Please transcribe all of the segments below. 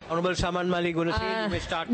Honorable Shaman Mali Gunasinghe, you may start.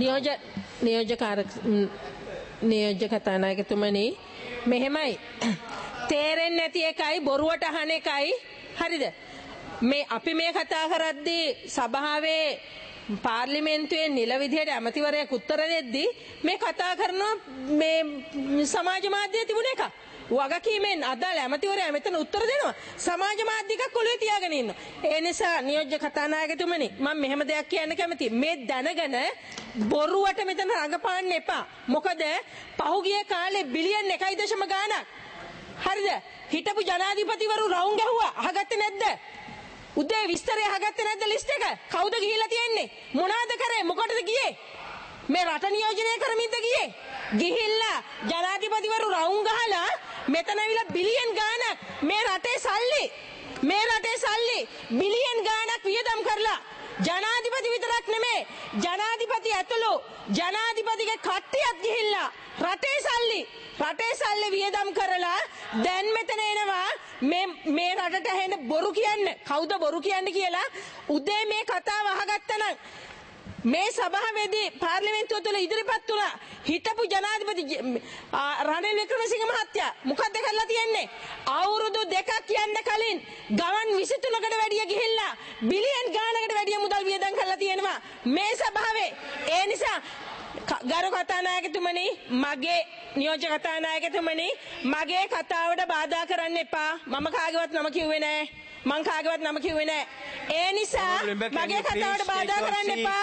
නියෝජ්‍ය කතානායකතුමනි මෙහෙමයි තේරෙන්නේ නැති එකයි බොරුවට අහන එකයි හරිද මේ අපි මේ කතා කරද්දී සභාවේ පාර්ලිමේන්තුවේ නිල විදියට ඇමතිවරයෙක් උත්තර දෙද්දී මේ කතා කරනවා මේ සමාජ මාධ්‍යයේ තිබුණ එක වගකීමෙන් අදාළ ඇමතිවරයා මෙතන උත්තර දෙනවා සමාජ මාධ්‍ය එකක් ඔළුවේ තියාගෙන ඉන්නවා ඒ නිසා නියෝජ්‍ය කතානායකතුමනි මම මෙහෙම දෙයක් කියන්න කැමතියි මේ දැනගෙන බොරුවට මෙතන රඟපාන්න එපා මොකද පහුගිය කාලේ බිලියන් 1.0 ගාණක් හරිද හිටපු ජනාධිපතිවරු රවුම් ගැහුවා අහගත්තේ නැද්ද උදේ විස්තරය අහගත්තේ නැද්ද ලිස්ට් එක කවුද ගිහිල්ලා තියෙන්නේ මොනවාද කරේ මොකටද ගියේ මේ රට නියෝජනය කරමින්ද ගියේ ගිහිල්ලා ජනාධිපතිවරු රවුම් ගහලා මෙතන ඇවිල්ලා බිලියන් ගාණක් මේ රටේ සල්ලි බිලියන් ගාණක් වියදම් කරලා ජනාධිපති විතරක් නෙමෙයි ජනාධිපති ඇතුළු ජනාධිපතිගේ කට්ටියත් ගිහිල්ලා රටේ සල්ලි වියදම් කරලා දැන් මෙතන එනවා මේ රටට ඇහෙන බොරු කියන්නේ කවුද බොරු කියන්නේ කියලා උදේ මේ කතාව අහගත්තනම් මේ සභාවේදී පාර්ලිමේන්තුව තුළ ඉදිරිපත් වුණා හිටපු ජනාධිපති රනිල් වික්‍රමසිංහ මහත්තයා මොකද්ද කරලා තියෙන්නේ අවුරුදු 2ක් යන්න කලින් ගමන් 23කට වැඩිය ගිහිල්ලා බිලියන් ගානකට වැඩිය මුදල් වියදම් කරලා තියෙනවා මේ සභාවේ ඒ නිසා ගරු කතානායකතුමනි මගේ නියෝජ්‍ය කතානායකතුමනි මගේ කතාවට බාධා කරන්න එපා මම කාගේවත් නම කිව්වේ නැහැ ඒ නිසා මගේ කතාවට බාධා කරන්න එපා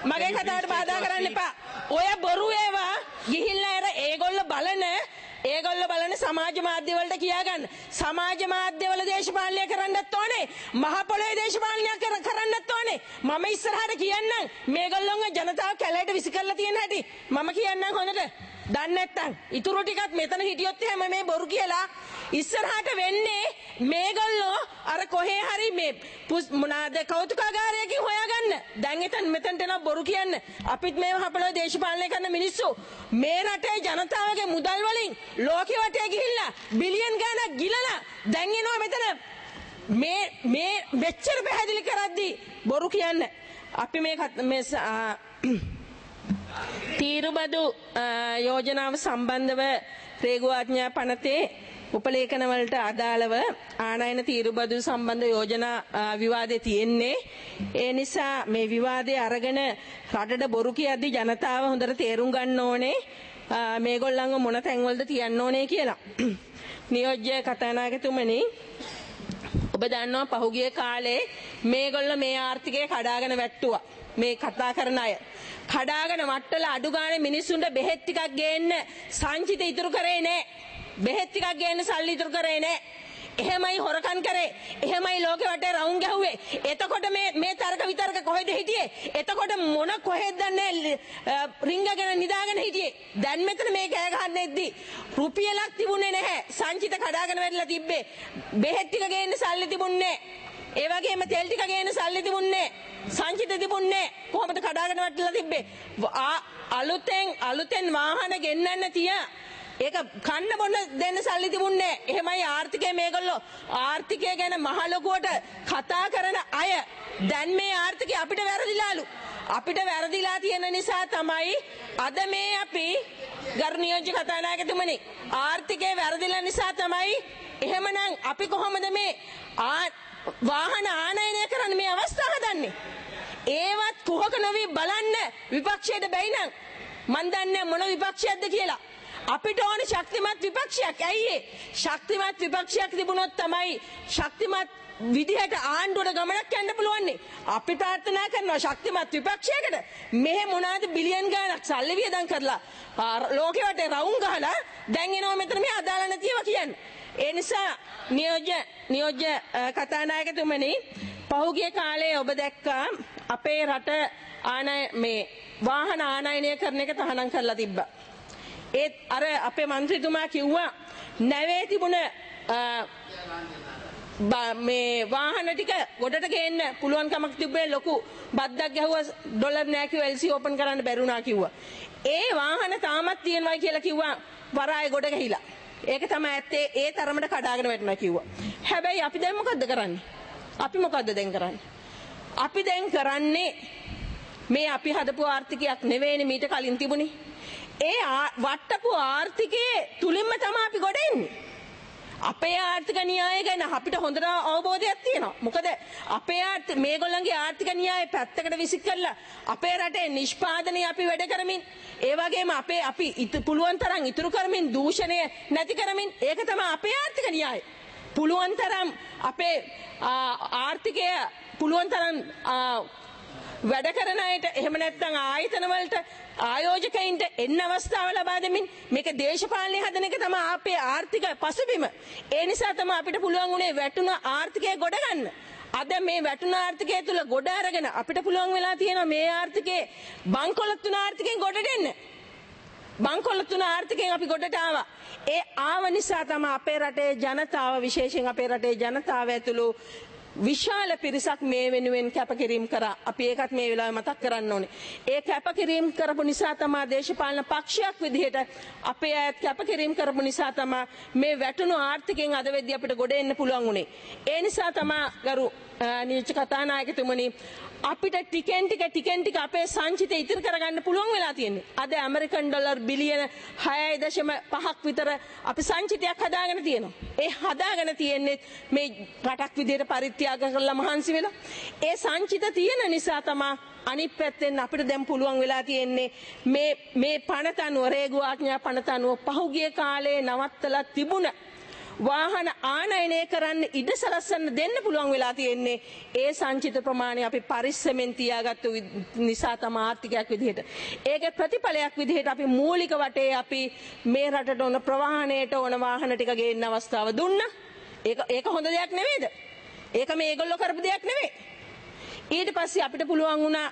ඔය බොරු ඒවා ගිහිල්ලා අර ඒගොල්ලෝ බලන සමාජ මාධ්‍ය වලට කියාගන්න සමාජ මාධ්‍ය වල දේශපාලනය කරන්නත් ඕනේ මහ පොළොවේ දේශපාලනය කරන්නත් ඕනේ මම ඉස්සරහට කියන්නම් මේගොල්ලෝගේ ජනතාව කැලේට විසි කරලා තියෙන හැටි මම කියන්නම් හොඳට දන්නේ නැත්තම් ඉතුරු ටිකත් මෙතන හිටියොත් එහෙම මේ බොරු කියලා ඉස්සරහට වෙන්නේ මේගොල්ලෝ අර කොහේ හරි මේ මොනවාද කෞතුකාගාරයකින් හොයාගන්න දැන් මෙතනට එන බොරු කියන්න අපිත් මේ මහපොළොවේ දේශපාලනය කරන මිනිස්සු මේ රටේ ජනතාවගේ මුදල් වලින් ලෝකෙ වටේ ගිහිල්ලා බිලියන් ගාණක් ගිලලා දැන් එනවා මෙතන මේ මෙච්චර පැහැදිලි කරද්දී බොරු කියන්න අපි මේ තීරුබදු යෝජනාව සම්බන්ධව රේගු ආඥා පනතේ උපලේඛන වලට අදාළව ආනයන තීරුබදු සම්බන්ධ යෝජනා විවාදේ තියෙන්නේ ඒ නිසා මේ විවාදේ අරගෙන රටට බොරු කියද්දි ජනතාව හොඳට තේරුම් ගන්න ඕනේ මේගොල්ලන්ව මොන තැන්වලද තියන්න ඕනේ කියලා නියෝජ්‍ය කතානායකතුමනි ඔබ දන්නවා පහුගිය කාලේ මේගොල්ලෝ මේ ආර්ථිකය කඩාගෙන වැට්ටුවා මේ කතා කරන අය කඩාගෙන වට්ටල අඩු ගානේ මිනිස්සුන්ට බෙහෙත් ටිකක් ගේන්න සංචිත ඉතුරු කරේ නැහැ බෙහෙත් ටිකක් ගේන්න සල්ලි ඉතුරු කරේ නැහැ එහෙමයි හොරකම් කරේ එහෙමයි ලෝකෙ වටේ රවුම් ගැහුවේ එතකොට මේ තර්ක විතර්ක කොහෙද හිටියේ එතකොට මොන කොහෙද දන්නේ රින්ගගෙන නිදාගෙන හිටියේ දැන් මෙතන මේ කෑ ගහන්නෙද්දි රුපියලක් තිබුණේ නැහැ සංචිත කඩාගෙන වැටලා තිබ්බේ බෙහෙත් ටික ගේන්න සල්ලි තිබුණේ ඒ වගේම තෙල් ටික ගේන්න සල්ලි තිබුණේ සංචිත තිබුණේ කොහොමද කඩාගෙන වැටලා තිබ්බේ අලුතෙන් වාහන ගෙන්නන්න තියා ඒක කන්න බොන්න දෙන්න සල්ලි තිබුණේ එහෙමයි ආර්ථිකය මේගොල්ලෝ ආර්ථිකය ගැන මහ ලොකුවට කතා කරන අය දැන් මේ ආර්ථිකය අපිට වැරදිලා තියෙන නිසා තමයි අද මේ අපි ගරු නියෝජ්‍ය කතානායකතුමනි ආර්ථිකය වැරදිලා නිසා තමයි එහෙමනම් අපි කොහොමද මේ වාහන ආනයනය කරන්න මේ අවස්ථාව හදන්නේ ඒවත් කුහක නොවි බලන්න විපක්ෂයට බැයි නම් මන් දන්නේ මොන විපක්ෂයක්ද කියලා අපිට ඕනේ ශක්තිමත් විපක්ෂයක් ඇයි ශක්තිමත් විපක්ෂයක් තිබුණොත් තමයි ශක්තිමත් විදිහට ආණ්ඩුවට ගමනක් යන්න පුළුවන් අපි ප්‍රාර්ථනා කරනවා ශක්තිමත් විපක්ෂයකට මෙහෙ මොනවාද බිලියන් ගාණක් සල්ලි වියදම් කරලා ලෝකෙ වටේ රවුම් ගහලා දැන් එනවා මෙතන මේ අදාළ නැතිව කියන්නේ ඒ නිසා නියෝජ්‍ය කතානායකතුමනි පහුගිය කාලේ ඔබ දැක්කා අපේ රට මේ වාහන ආනයනය කරන එක තහනම් කරලා තිබ්බා ඒත් අර අපේ മന്ത്രിතුමා කිව්වා නැවේ තිබුණ මේ වාහන ටික ගොඩට ගේන්න පුළුවන් කමක් තිබ්බේ ලොකු බද්දක් ගැහුවා ඩොලර් නෑ කිව්වා LC ඕපන් කරන්න බැරුණා කිව්වා ඒ වාහන තාමත් තියෙනවා කියලා කිව්වා වරාය ගොඩ ගහිලා ඒක තමයි ඇත්තේ ඒ තරමට කඩාගෙන වැටුණා කිව්වා හැබැයි අපි දැන් මොකද්ද කරන්නේ අපි දැන් කරන්නේ මේ අපි හදපු ආර්ථිකයක් නෙවෙයිනේ මීට කලින් තිබුණේ. ඒ වට්ටපු ආර්ථිකයේ තුලින්ම තමයි අපි ගොඩ එන්නේ. අපේ ආර්ථික න්‍යාය ගැන අපිට හොඳට අවබෝධයක් තියෙනවා. මොකද අපේ මේගොල්ලන්ගේ ආර්ථික න්‍යාය පැත්තකට විසික් කරලා අපේ රටේ නිෂ්පාදනය අපි වැඩ කරමින් ඒ වගේම අපි පුළුවන් තරම් ඉතුරු කරමින් දූෂණය නැති කරමින් ඒක තමයි අපේ ආර්ථික න්‍යාය. පුළුවන් තරම් අපේ ආර්ථිකය පුළුවන් තරම් වැඩ කරන අයට එහෙම නැත්නම් ආයතන වලට ආයෝජකයින්ට එන්න අවස්ථාව ලබා දෙමින් මේක දේශපාලනය හදන එක තමයි අපේ ආර්ථික පසුබිම. ඒ නිසා තමයි අපිට පුළුවන් උනේ වැටුණ ආර්ථිකය ගොඩ ගන්න. අද මේ වැටුණ ආර්ථිකය තුල ගොඩ අරගෙන අපිට පුළුවන් වෙලා තියෙනවා මේ ආර්ථිකයේ බංකොලොත් වුණ ආර්ථිකයෙන් ගොඩට එන්න. බංකොලොත් වුණ ආර්ථිකයෙන් අපි ගොඩට ආවා. ඒ ආව නිසා තමයි අපේ රටේ ජනතාව විශේෂයෙන් අපේ රටේ ජනතාව ඇතුළු විශාල පිරිසක් මේ වෙනුවෙන් කැපකිරීම කරා. අපි ඒකත් මේ වෙලාවේ මතක් කරන්න ඕනේ. ඒ කැපකිරීම කරපු නිසා තමයි දේශපාලන පක්ෂයක් විදිහට අපේ අයත් කැපකිරීම කරපු නිසා තමයි මේ වැටුණු ආර්ථිකයෙන් අද වෙද්දී අපිට ගොඩ එන්න පුළුවන් උනේ. ඒ නිසා තමයි ගරු නියෝජ්‍ය කතානායකතුමනි අපිට ටිකෙන් ටික අපේ සංචිතය ඉතිරි කරගන්න පුළුවන් වෙලා තියෙන්නේ. අද ඇමරිකන් ඩොලර් බිලියන 6.5ක් විතර අපි සංචිතයක් හදාගෙන තියෙනවා. ඒ හදාගෙන තියෙන්නේ මේ රටක් විදිහට පරිත්‍යාග කරලා මහන්සි වෙලා. ඒ සංචිත තියෙන නිසා තමයි අනිත් පැත්තෙන් අපිට දැන් පුළුවන් වෙලා තියෙන්නේ මේ පනත අනුව රේගු ආඥා පනත අනුව පහුගිය කාලේ නවත්තලා තිබුණ වාහන ආනයනය කරන්න ඉඩ සලස්සන්න දෙන්න පුළුවන් වෙලා තියෙන්නේ ඒ සංචිත ප්‍රමාණය අපි පරිස්සමෙන් තියාගත්තු නිසා තමයි ආර්ථිකයක් විදිහට. ඒකේ ප්‍රතිඵලයක් විදිහට අපි මූලික වටේ අපි මේ රටට ඕන ප්‍රවාහණයට ඕන වාහන ටික ගේන්න අවස්ථාව දුන්නා. ඒක හොඳ දෙයක් නෙවෙයිද? ඒක මේගොල්ලෝ කරපු දෙයක් නෙවෙයි. ඊට පස්සේ අපිට පුළුවන් වුණා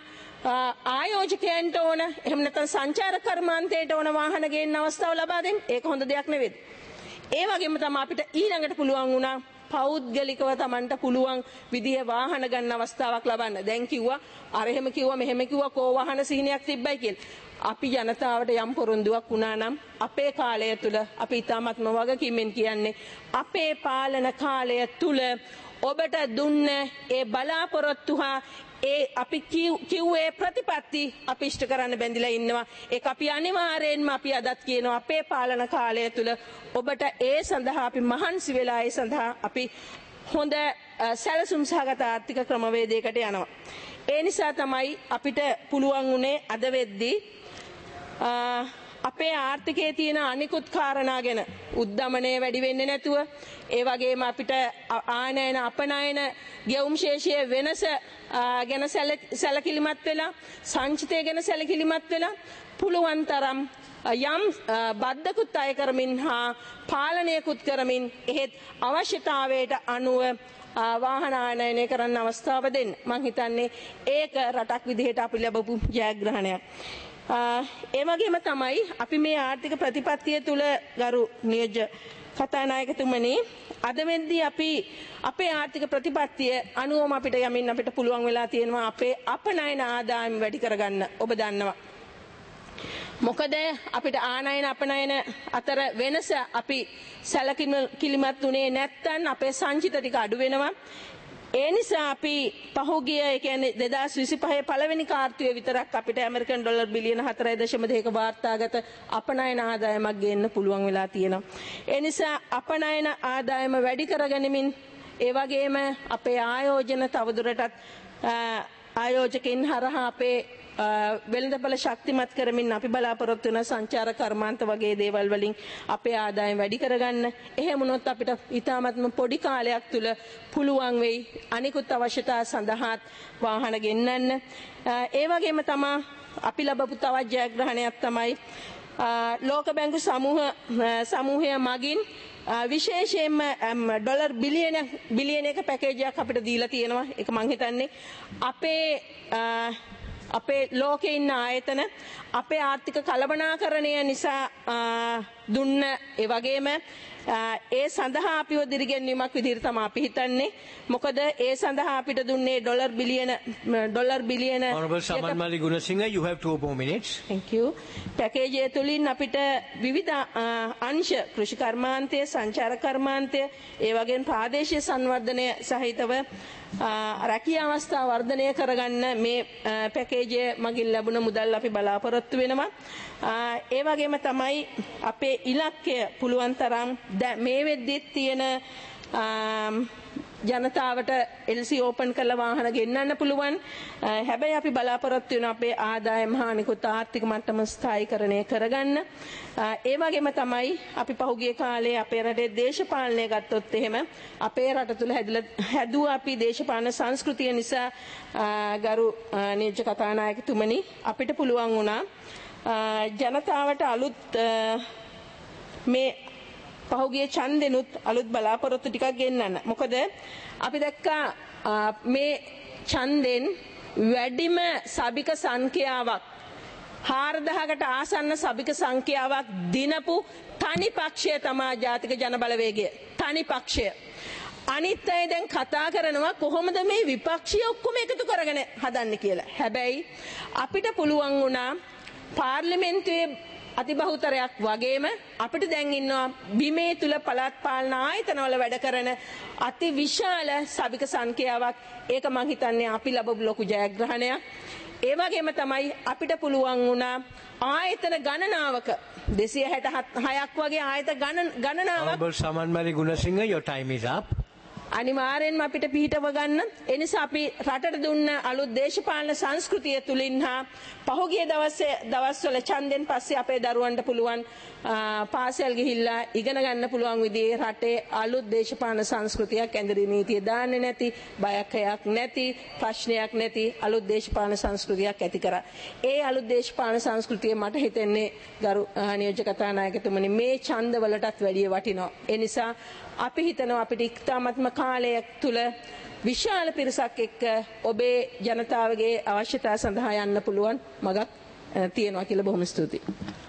ආයෝජකයන්ට ඕන එහෙම නැත්නම් සංචාරක කර්මාන්තයට ඕන වාහන ගේන්න අවස්ථාව ලබා දෙන්න. ඒක හොඳ දෙයක් නෙවෙයිද? ඒ වගේම තමයි අපිට ඊළඟට පුළුවන් වුණා පෞද්ගලිකව Tamanට පුළුවන් විදිහේ වාහන ගන්න අවස්ථාවක් ලබන්න. දැන් කිව්වා අර එහෙම කිව්වා මෙහෙම කිව්වා කෝ වාහන සිහිනයක් තිබ්බයි කියලා. අපි ජනතාවට යම් පොරොන්දුවක් වුණා නම් අපේ කාලය තුල අපි ඊටමත්ම වගකීමෙන් කියන්නේ අපේ පාලන කාලය තුල ඔබට දුන්න ඒ බලාපොරොත්තු හා ඒ අපි කිව්වේ ප්‍රතිපත්ති අපි ඉෂ්ට කරන්න බැඳිලා ඉන්නවා. ඒක අපි අනිවාර්යෙන්ම අපි අදත් කියනවා අපේ පාලන කාලය තුල ඔබට ඒ සඳහා අපි මහන්සි වෙලා ඒ සඳහා අපි හොඳ සැලසුම් සහගත ආර්ථික ක්‍රමවේදයකට යනවා. ඒ නිසා තමයි අපිට පුළුවන් උනේ අද වෙද්දී අපේ ආර්ථිකයේ තියෙන අනිකුත් කාරණා ගැන උද්දමනය වැඩි වෙන්නේ නැතුව ඒ වගේම අපිට ආනයන අපනයන ගෙවුම් ශේෂයේ වෙනස ගැන සැලකිලිමත් වෙලා සංචිතය ගැන සැලකිලිමත් වෙලා පුළුවන් තරම් යම් බද්දකුත් අය කරමින් හා පාලනයකුත් කරමින් එහෙත් අවශ්‍යතාවයට අනුව වාහන ආනයනය කරන්න අවස්ථාව දෙන්න. මම හිතන්නේ ඒක රටක් විදිහට අපි ලැබපු ජයග්‍රහණයක්. ඒ වගේම තමයි අපි මේ ආර්ථික ප්‍රතිපත්තිය තුල ගරු නියෝජ්‍ය කතානායකතුමනි අද වෙද්දී අපි අපේ ආර්ථික ප්‍රතිපත්තිය අනුවම අපිට යමින් අපිට පුළුවන් වෙලා තියෙනවා අපේ අපනයන ආදායම වැඩි කරගන්න. ඔබ දන්නවා. මොකද අපිට ආනයන අපනයන අතර වෙනස අපි සැලකිලිමත් උනේ නැත්නම් අපේ සංචිත ටික අඩු වෙනවා. ඒ නිසා අපි පහුගිය ඒ කියන්නේ 2025 පළවෙනි කාර්තුවේ විතරක් අපිට ඇමරිකන් ඩොලර් බිලියන 4.2ක වාර්තාගත අපනයන ආදායමක් ගේන්න පුළුවන් වෙලා තියෙනවා. ඒ නිසා අපනයන ආදායම වැඩි කරගනිමින් ඒ වගේම අපේ ආයෝජන තවදුරටත් ආයෝජකයන් හරහා අපේ වෙළඳපොළ ශක්තිමත් කරමින් අපි බලාපොරොත්තු වෙන සංචාර කර්මාන්ත වගේ දේවල් වලින් අපේ ආදායම වැඩි කරගන්න. එහෙම වුණොත් අපිට ඊටාත්ම පොඩි කාලයක් තුල පුළුවන් වෙයි අනිකුත් අවශ්‍යතා සඳහා වාහන ගෙන්නන්න. ඒ වගේම තමයි අපි ලැබපු තවත් ජයග්‍රහණයක් තමයි ලෝක බැංකු සමූහය මගින් විශේෂයෙන්ම ඩොලර් බිලියනයක පැකේජයක් අපිට දීලා තියෙනවා. ඒක මම හිතන්නේ අපේ ලෝකේ ඉන්න ආයතන අපේ ආර්ථික කළමනාකරණය නිසා දුන්න ඒ වගේම ඒ සඳහා අපිව දිරිගැන්වීමක් විදිහට තමයි අපි හිතන්නේ. මොකද ඒ සඳහා අපිට දුන්නේ ඩොලර් බිලියන Honorable Samanmali Gunasinghe, you have 2 more minutes. Thank you. පැකේජය තුලින් අපිට විවිධ අංශ කෘෂි කර්මාන්තය, සංචාරක කර්මාන්තය, ඒ වගේම ප්‍රාදේශීය සංවර්ධනය සහිතව රැකිය අවස්ථා වර්ධනය කරගන්න මේ පැකේජය මගින් ලැබුණ මුදල් අපි බලාපොරොත්තු වෙනවා. ඒ වගේම තමයි අපේ ඉලක්කය පුළුවන් තරම් මේ වෙද්දිත් තියෙන ජනතාවට LC ඕපන් කරලා වාහන ගෙන්නන්න පුළුවන්. හැබැයි අපි බලාපොරොත්තු වෙන අපේ ආදායම හා නිකුත් ආර්ථික මට්ටම ස්ථායීකරණය කරගන්න. ඒ වගේම තමයි අපි පහුගිය කාලේ අපේ රටේ දේශපාලනය ගත්තොත් එහෙම අපේ රට තුල හැදුවා අපි දේශපාලන සංස්කෘතිය නිසා ගරු නියෝජ්‍ය කතානායකතුමනි අපිට පුළුවන් වුණා ජනතාවට අලුත් මේ පහුගිය ඡන්දෙනුත් අලුත් බලාපොරොත්තු ටිකක් ගෙන්නන්න. මොකද අපි දැක්කා මේ ඡන්දෙන් වැඩිම සබික සංඛ්‍යාවක් 4000කට ආසන්න සබික සංඛ්‍යාවක් දිනපු තනි පක්ෂය තමයි ජාතික ජන බලවේගය. තනි පක්ෂය. අනිත් අය දැන් කතා කරනවා කොහොමද මේ විපක්ෂය ඔක්කොම එකතු කරගෙන හදන්නේ කියලා. හැබැයි අපිට පුළුවන් වුණා පාර්ලිමේන්තුවේ අතිබහුතරයක් වගේම අපිට දැන් ඉන්නවා බිමේ තුල පළාත් පාලන ආයතනවල වැඩ කරන අති විශාල සබික සංඛ්‍යාවක්. ඒක මං හිතන්නේ අපි ලැබපු ලොකු ජයග්‍රහණයක්. ඒ වගේම තමයි අපිට පුළුවන් වුණා ආයතන ගණනාවක 266ක් වගේ ආයතන ගණනාවක්. Honorable Samanmali Gunasinghe, your time is up. අනිවාර්යෙන්ම අපිට පිහිටව ගන්න. ඒ නිසා අපි රටට දුන්න අලුත් දේශපාලන සංස්කෘතිය තුලින් හා පහුගිය දවස්වල ඡන්දෙන් පස්සේ අපේ දරුවන්ට පුළුවන් පාසල් ගිහිල්ලා ඉගෙන ගන්න පුළුවන් විදිහේ රටේ අලුත් දේශපාලන සංස්කෘතියක් ඇඳරි නීතිය දාන්නේ නැති, බයක් නැති, ප්‍රශ්නයක් නැති අලුත් දේශපාලන සංස්කෘතියක් ඇති කරා. ඒ අලුත් දේශපාලන සංස්කෘතිය මට හිතෙන්නේ ගරු නියෝජ්‍ය කතානායකතුමනි මේ ඡන්දවලටත් වැඩිය වටිනවා. ඒ නිසා අපි හිතනවා අපිට ඉක්තාමත්ම කාලයක් තුල විශාල පිරිසක් එක්ක ඔබේ ජනතාවගේ අවශ්‍යතා සඳහා යන්න පුළුවන් මගක් තියෙනවා කියලා බොහොම ස්තුතියි.